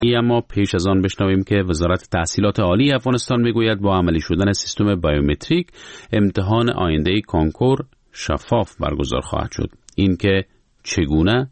اما پیش از آن بشنویم که وزارت تحصیلات عالی افغانستان میگوید با عملی شدن سیستم بایومتریک امتحان آینده کانکور شفاف برگزار خواهد شد. این که چگونه؟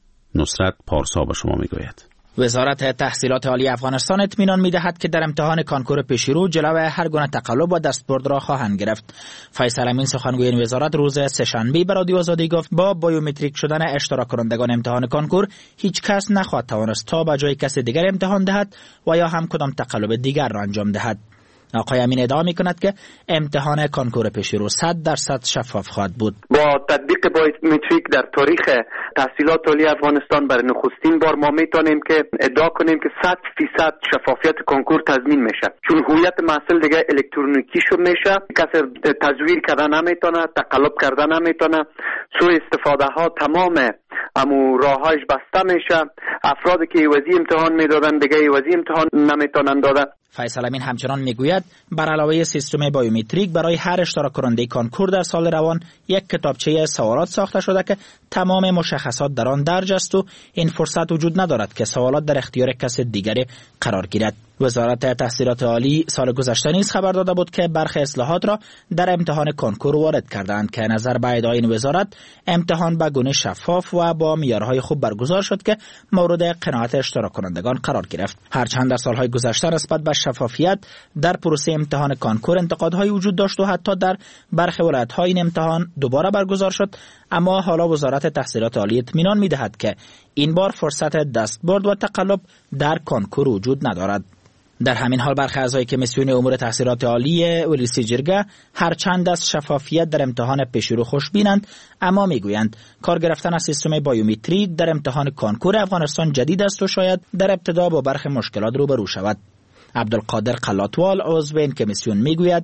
نصرت پارسا به شما میگوید. وزارت تحصیلات عالی افغانستان اطمینان می‌دهد که در امتحان کانکور پیشرو جلوی هر گونه تقلب و دستبرد را خواهند گرفت. فیصل امین سخنگوی این وزارت روز سه‌شنبه به رادیو آزادی گفت با بایومتریک شدن اشتراک کنندگان امتحان کانکور هیچ کس نخواهد توانست تا به جای کس دیگر امتحان دهد و یا هم کدام تقلب دیگر را انجام دهد. آقای امین ادعا می‌کند که امتحان کانکور پیشرو 100% شفاف خواهد بود. با تطبیق بایومتریک در تاریخ تحصیلات عالی افغانستان برای نخستین بار ما میتونیم که ادعا کنیم که 100% شفافیت کانکور تضمین میشه، چون هویت محصول دیگه الکترونیکی شو میشه، کسی تزویر کردن نمیتونه، تقلب کردن نمیتونه، سوء استفاده ها تمام امو راهاش بسته میشه. افرادی که ایوازی امتحان میدادن دیگه ایوازی امتحان نمیتونن دادن. فیصل امین همچنان میگوید بر علاوه سیستم بایومتریک برای هر اشتراک کننده کانکور در سال روان یک کتابچه سوالات ساخته شده که تمام مشخصات در آن درج است و این فرصت وجود ندارد که سوالات در اختیار کس دیگری قرار گیرد. وزارت تحصیلات عالی سال گذشته نیز خبر داده بود که برخی اصلاحات را در امتحان کانکور وارد کردند که نظر به ادعای این وزارت امتحان به گونه شفاف و با معیارهای خوب برگزار شد که مورد قناعت اشتراک کنندگان قرار گرفت. هرچند در سالهای گذشته نسبت به شفافیت در پروسه امتحان کانکور انتقادهای وجود داشت و حتی در برخی ولایت‌ها این امتحان دوباره برگزار شد، اما حالا وزارت تحصیلات عالی اطمینان می‌دهد که این بار فرصت دستبرد و تقلب در کانکور وجود ندارد. در همین حال برخی اعضای کمیسیون امور تحصیلات عالی ولسی جرگه هرچند از شفافیت در امتحان پیشرو خوشبینند، اما میگویند کار گرفتن از سیستم بایومتریک در امتحان کانکور افغانستان جدید است و شاید در ابتدا با برخی مشکلات روبرو شود. عبدالقادر قلاتوال عضو این کمیسیون میگوید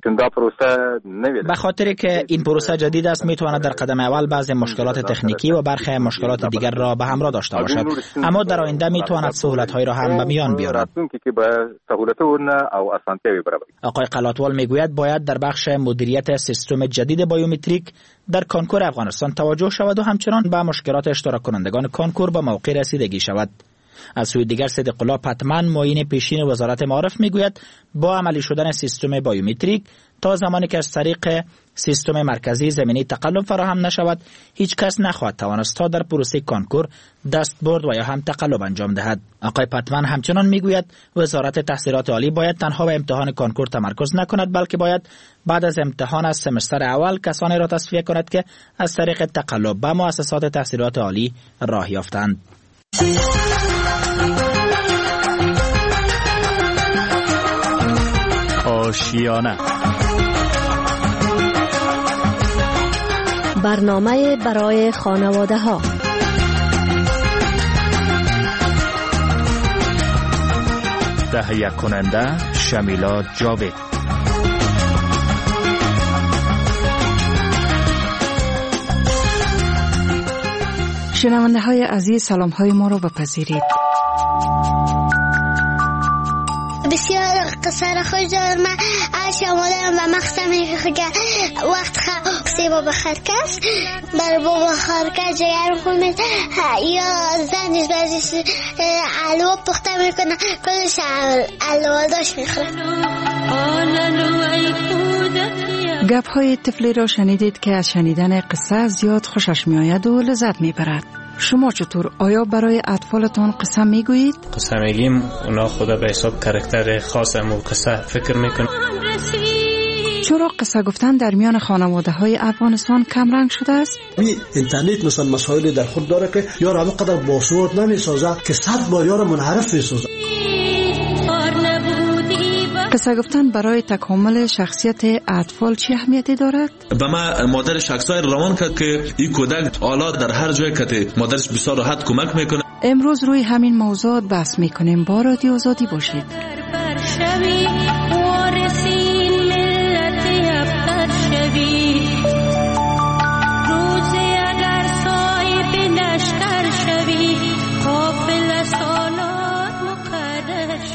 به خاطر که این پروسه جدید است میتواند در قدم اول بعضی مشکلات تخنیکی و برخی مشکلات دیگر را به همراه داشته باشد، اما در آینده میتواند سهولت‌های را هم به میان بیارد. آقای قلاتوال میگوید باید در بخش مدیریت سیستم جدید بایومتریک در کانکور افغانستان توجه شود و همچنان به مشکلات اشتراک کنندگان کانکور به موقع رسیدگی شود. از سوی دیگر صدیق الله پتمن معین پیشین وزارت معارف میگوید با عملی شدن سیستم بایومتریک تا زمانی که از طریق سیستم مرکزی زمینه تقلب فراهم نشود هیچ کس نخواهد توانست تا در پروسه کانکور دستبرد و یا هم تقلب انجام دهد. آقای پتمن همچنان میگوید وزارت تحصیلات عالی باید تنها به امتحان کانکور تمرکز نکند، بلکه باید بعد از امتحان از سمستر اول کسانی را تصفیه کند که از طریق تقلب به مؤسسات تحصیلات عالی راه یافتند. آشیانه برنامه برای خانواده ها. تهیه کننده شمیلا جاوید. شنونده های عزیز سلام های ما را بپذیرید. بسیار قصه خوش دارم. من شمالم و مختم که وقت سیبا بخرکس بر بابا خرکس جگر خونید یا زنیش بازیش علواب پخته میکنه کلش علواب داشت میخوره. گپ های طفلی را شنیدید که از شنیدن قصه زیاد خوشش می آید و لذت می برد. شما چطور؟ آیا برای اطفالتان قصه می گویید؟ قصه میگیم اونا خدا به حساب کاراکتر خاص امو قصه فکر میکنه. چرا قصه گفتن در میان خانواده های افغانستان کم رنگ شده است؟ اینترنت مثلا مسائل در خود داره که یار همه قدر باسود نمی سازه که 100 بار یار منحرف می سازه. قصه گفتن برای تکامل شخصیت اطفال چه اهمیتی دارد؟ به ما مادرش عکسای روان کرد که این کودک حالا در هر جای که مادرش بسیار راحت کمک میکنه. امروز روی همین موضوعات بحث میکنیم. با رادیو آزادی باشید.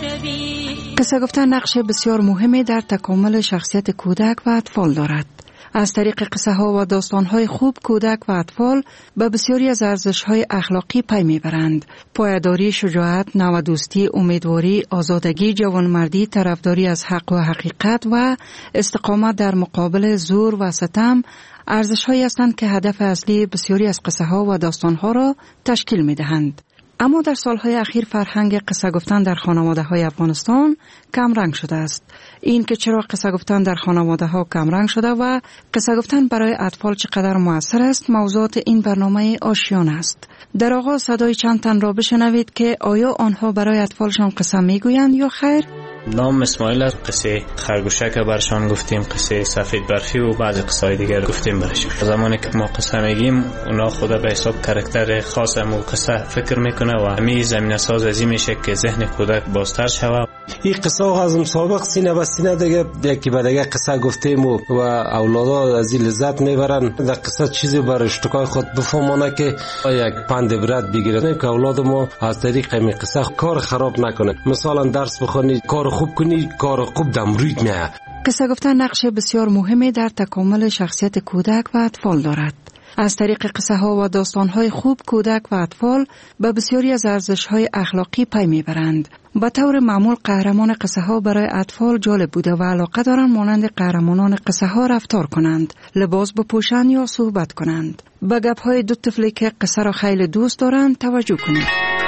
قصه گفتن نقش بسیار مهمی در تکامل شخصیت کودک و اطفال دارد. از طریق قصه ها و داستان های خوب کودک و اطفال به بسیاری از ارزش های اخلاقی پی میبرند. پایداری، شجاعت، نودوستی، امیدواری، آزادگی، جوانمردی، طرفداری از حق و حقیقت و استقامت در مقابل زور و ستم ارزش هایی هستند که هدف اصلی بسیاری از قصه ها و داستان ها را تشکیل می دهند. اما در سالهای اخیر فرهنگ قصه گفتن در خانواده های افغانستان کم رنگ شده است. این که چرا قصه گفتن در خانواده ها کم رنگ شده و قصه گفتن برای اطفال چقدر مؤثر است موضوعات این برنامه آشیانه است. در آغاز صدای چند تن را بشنوید که آیا آنها برای اطفالشان قصه میگویند یا خیر؟ نام اسماعیل، قصه خرگوشک برشان گفتیم، قصه سفید برفی و بعضی قصه دیگر گفتیم برشان. زمانی که ما قصه میگیم اونا خدا به حساب کاراکتر خاص و قصه فکر میکنه و همین زمینه ساز ازی میشه که ذهن کودک بازتر شود. این قصه از مسابق سینه به سینه دیگه یکی به دیگه قصه گفتیم و اولادا از این لذت میبرن. در قصه چیزی بر اشتکای خود بفهمانه که یک پند عبرت بگیرن که اولاد ما از طریق این قصه کار خراب نکنه. مثلا درس بخونی، کار خوب کنی، کار خوب دمروید نه. قصه گفتن نقش بسیار مهمی در تکامل شخصیت کودک و اطفال دارد. از طریق قصه ها و داستان های خوب کودک و اطفال به بسیاری از ارزش های اخلاقی پی میبرند. به طور معمول قهرمان قصه ها برای اطفال جالب بوده و علاقه دارند مانند قهرمانان قصه ها رفتار کنند، لباس بپوشند یا صحبت کنند. به گپ های دو طفلی که قصه را خیلی دوست دارند توجه کنید.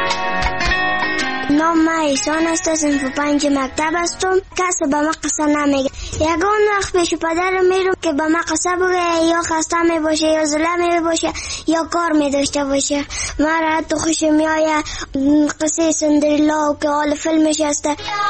نام من ایسان است، از صنف 5 مکتب هستم. کسی به من قصه نمیگه. یگان وقت پیش پدرم میرم که به من قصه بگه، یا خسته می باشه یا زله می باشه یا کار می داشته باشه. من را حتی خوشم میآیه قصه سندریلا که حال فیلمش هسته.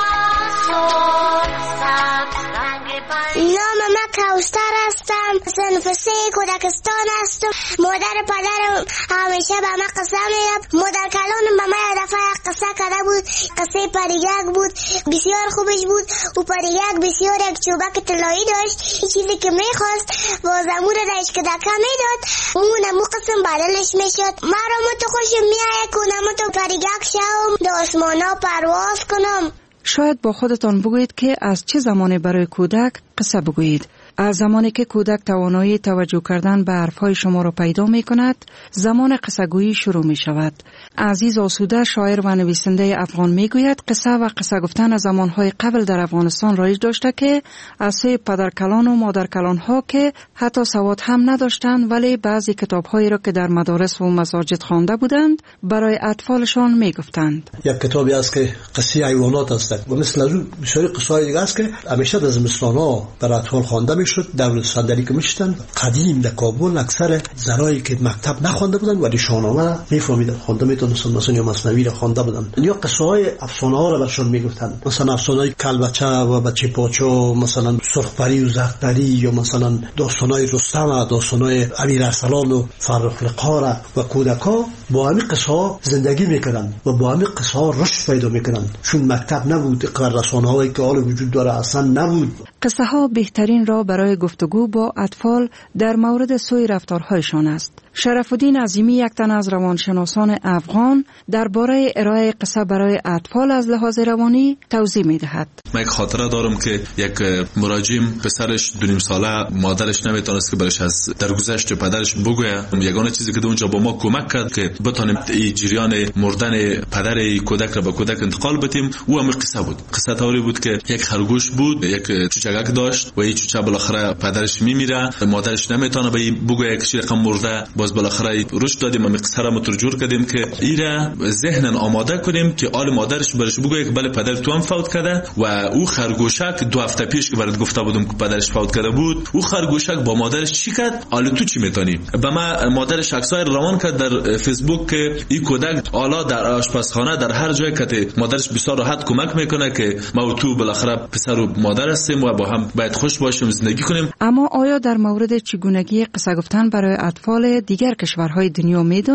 نام من کوستر هستم، صنف 3 کودکستان هستم. مادر پدرم همیشه به من قصه میگه. مادر کلانم به من یه دفعه قصه کرده بود. قصه پریگک بود، بسیار خوبش بود. و پریگک بسیار یک چوبک طلایی داشت. این چیزی که میخواست بازمون را داشت که دکه میداد، اونمو قسم بدلش میشد. من را تو خوشم میایه کنم تو پریگک شوم، دو آسمانا پرواز کنم. شاید با خودتان بگویید که از چه زمانی برای کودک قصه بگویید. از زمانی که کودک توانایی توجه کردن به حرفهای شما را پیدا می کند، زمان قصه گویی شروع می شود. عزیز آسوده، شاعر و نویسنده افغان می گوید قصه و قصه گفتن از زمانهای قبل در افغانستان رایج داشته که از سوی پدرکلان و مادرکلان ها که حتی سواد هم نداشتند ولی بعضی کتابهایی را که در مدارس و مساجد خوانده بودند برای اطفالشان می گفتند. یک کتابی است که قصه حیوانات است و مثل از اون بسیاری قصه‌های دیگه است که همیشه در زمستان‌ها برای اطفال خوانده شد. در صندلی که میشتن قدیم در کابل اکثر زنایی که مکتب نخوانده بودن ولی شاهنامه میفهمیدن، خوانده میتونستن، مثلا یا مثنوی را خوانده بودن یا قصه های افسانه ها را برشون میگفتن، مثلا افسانه های کلبچه و بچه پاچو، مثلا سرخپری و زرقپری، یا مثلا داستان های رستم، داستان های امیر ارسلان و فرخ لقاره. و کودکا با همین قصه ها زندگی میکردن و با همین قصه ها رشد پیدا میکردن، چون مکتب نبود، رسانه هایی که حال وجود داره اصلا نبود. قصه ها بهترین راه برای گفتگو با اطفال در مورد سوی رفتارهایشان است. شرف الدین عظیمی، یک تن از روانشناسان افغان، درباره ارائه قصه برای اطفال از لحاظ روانی توضیح می‌دهد. من یک خاطره دارم که یک مراجعم پسرش 2.5 ساله مادرش نمیتونست که برش از درگذشت پدرش بگویه. یگانه چیزی که اونجا با ما کمک کرد که بتونیم این جریان مردن پدر کودک را به کودک انتقال بدیم، او هم قصه بود. قصه طوری بود که یک خرگوش بود، یک چوچک داشت و این چوچه بالاخره پدرش میمیره، مادرش نمیتونه به بگویه که رقم مرده. باز بالاخره روش دادیم و قصه را مترجور کردیم که ایرا ذهنن آماده کنیم که آل مادرش برش بگویه که بله پدر تو هم فوت کرده. و او خرگوشک 2 هفته پیش که برات گفته بودم که پدرش فوت کرده بود، او خرگوشک با مادرش چی کرد؟ آل تو چی میتونی؟ به ما مادرش عکسای روان کرد در فیسبوک که این کودک حالا در آشپزخانه در هر جای که مادرش بسیار راحت کمک میکنه که ما و تو بالاخره پسر و مادر هستیم و با هم باید خوش باشیم، زندگی کنیم. اما آیا در مورد چگونگی قصه گفتن برای اطفال دیگر کشورهای دنیا میدانید؟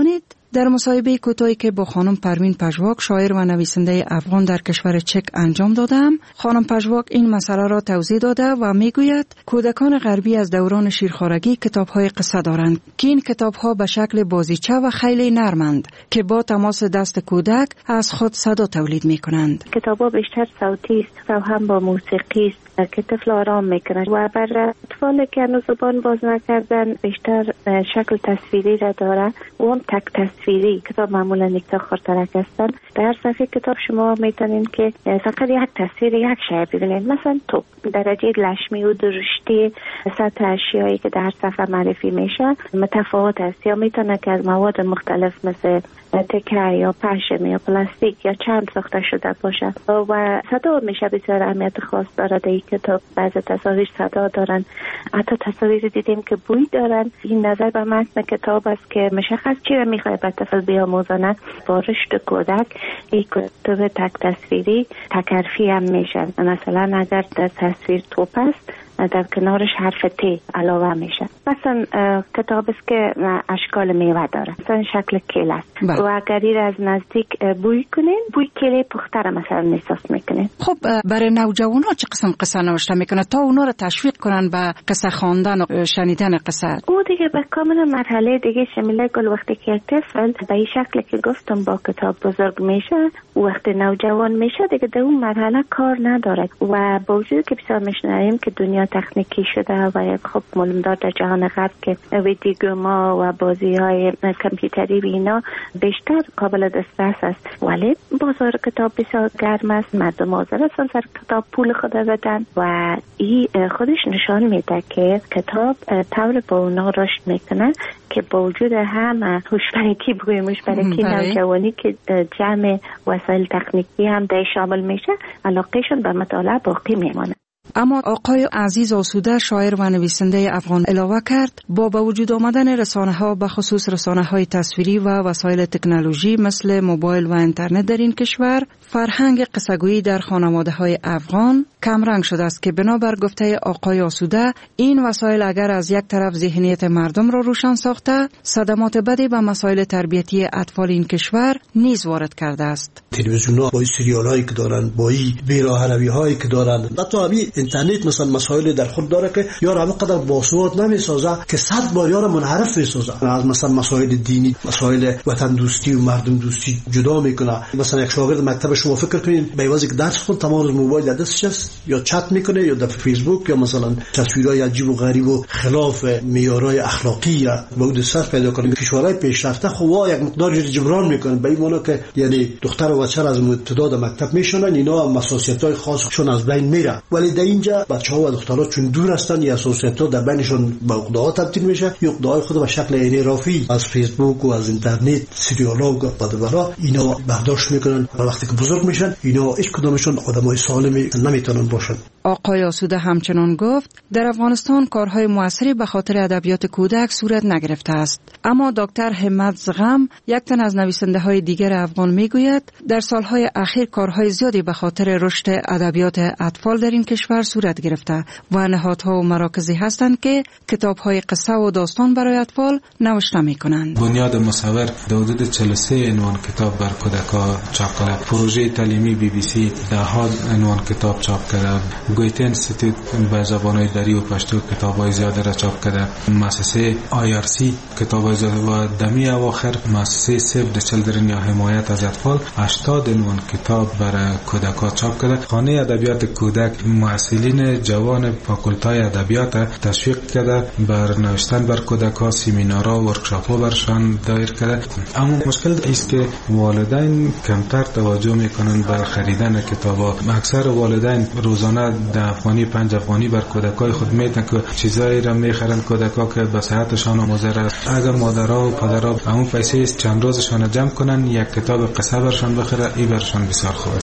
در مصاحبه کوتاهی که با خانم پروین پژواک شاعر و نویسنده افغان در کشور چک انجام دادم، خانم پژواک این مسئله را توضیح داده و میگوید کودکان غربی از دوران شیرخوارگی کتاب‌های قصه دارند که این کتاب‌ها به شکل بازیچه و خیلی نرمند که با تماس دست کودک از خود صدا تولید می‌کنند. کتاب‌ها بیشتر صوتی است و هم با موسیقی است که طفل آرام میکنه و بر اطفال که هنوز زبان باز نکردن بیشتر شکل تصویری را داره و هم تک تصویری. کتاب معمولا یک تا خورترک هستن. در صفحه کتاب شما میتونین که فقط یک تصویر یک شی ببینید، مثلا توپ، درجه لشمی و درشتی سطح اشیایی که در صفحه معرفی میشه متفاوت است، یا میتونه که از مواد مختلف مثل تکه یا پشم یا پلاستیک یا چند ساخته شده باشه و صدا میشه بسیار اهمیت خاص داره در این کتاب. بعضی تصاویر صدا دارن، حتی تصاویر دیدیم که بوی دارن. این نظر به متن کتاب است که مشخص چی رو میخوای به طفل بیاموزانه. با رشد کودک این کتاب تک تصویری تک حرفی هم میشن. مثلا اگر در تصویر توپ است در کنارش حرف ت علاوه میشه. مثلا کتاب است که اشکال میوه داره، مثلا شکل کیل است و اگر این از نزدیک بوی کنین، بوی کیل پخته را مثلا احساس میکنین. خب برای نوجوانان چه قسم قصه نوشته میکنه تا اونا رو تشویق کنن به قصه خواندن و شنیدن قصه؟ او دیگه به کاملا مرحله دیگه شمیله گل. وقتی که طفل به این شکل که گفتم با کتاب بزرگ میشه، وقتی نوجوان میشه دیگه در اون مرحله کار نداره و با وجود که بسیار میشنویم که دنیا تکنیکی شده و یک خب معلومدار در جهان غرب که ویدیوگیما و بازی های کامپیوتری و اینا بیشتر قابل دسترس است، ولی بازار کتاب بسیار گرم است. مردم حاضر هستن سر کتاب پول خود بدن و این خودش نشان میده که کتاب طور با اونا رشد میکنه که با وجود هم هوشمندی هوشمندی نوجوانی که جمع وسایل تکنیکی هم در شامل میشه، علاقهشون به مطالعه باقی میمانه. اما آقای عزیز آسوده شاعر و نویسنده افغان علاوه کرد با وجود آمدن رسانه‌ها به خصوص رسانه‌های تصویری و وسایل تکنولوژی مثل موبایل و اینترنت در این کشور، فرهنگ قصه‌گویی در خانواده‌های افغان کمرنگ شده است که بنابر گفته آقای آسوده این وسایل اگر از یک طرف ذهنیت مردم را روشن ساخته، صدمات بدی به مسائل تربیتی اطفال این کشور نیز وارد کرده است. تلویزیون‌ها با سریال‌هایی که دارن، با بی‌راهروی‌هایی که دارن، حتی اینترنت مثلا مسائل در خود داره که یار همه قدر باسواد نمیسازه که 100 بار یار منحرف میسازه. از مثلا مسائل دینی، مسائل وطن دوستی و مردم دوستی جدا میکنه. مثلا یک شاگرد مکتب شما فکر کنین به واسه که درس خود تمام روز موبایل در دستش است، یا چت میکنه یا در فیسبوک، یا مثلا تصویرهای عجیب و غریب و خلاف معیارهای اخلاقی با اون دست پیدا کنه. کشورهای پیشرفته خو یک مقدار جبران میکنه به این معنی که یعنی دختر و بچه از ابتدا مکتب میشونن، اینا مسئولیت‌های خاصشون از بین میره، ولی در اینجا بچه‌ها و دخترها چون دور هستن یا اساسیت‌ها در بینشون به عقده‌ها تبدیل میشه، یا عقده‌های خود به شکل انحرافی از فیسبوک و از اینترنت، سریال‌ها و پادوارا اینا برداشت میکنن و وقتی که بزرگ میشن اینا هیچ کدومشون آدمای سالمی نمیتونن باشن. آقای آسوده همچنان گفت در افغانستان کارهای موثری به خاطر ادبیات کودک صورت نگرفته است، اما دکتر همت زغم یک تن از نویسنده‌های دیگر افغان میگوید در سالهای اخیر کارهای زیادی به خاطر رشد ادبیات اطفال در این کشور صورت گرفته و نهادها و مراکزی هستند که کتاب‌های قصه و داستان برای اطفال نوشته می‌کنند. بنیاد مصور حدود 43 عنوان کتاب بر کودکان چاپ کرده. پروژه تعلیمی BBC ده‌ها عنوان کتاب چاپ کرده. گویتن اینستیتوت به زبان‌های دری و پشتو کتاب‌های زیاده را چاپ کرده. مؤسسه IRC کتاب‌های زیاده و دمی اواخر مؤسسه سیو د چیلدرن یا حمایت از اطفال 80 عنوان کتاب برای کودکان چاپ کرده. خانه ادبیات کودک محصلین جوان فاکولتای ادبیات تشویق کرده بر نوشتن بر کودکان، سمینارها و ورکشاپ‌ها برشان دایر کرده. اما مشکل است که والدین کمتر توجه میکنن بر خریدن کتاب‌ها. اکثر والدین روزانه 10 افغانی 5 افغانی بر کودکای خود میدن که چیزایی را میخرن کودکا که به صحتشان مضر است. اگر مادرها و پدرها همون پیسه چند روزشان جمع کنن یک کتاب قصه برشان بخره، این برشان بسیار خوبه.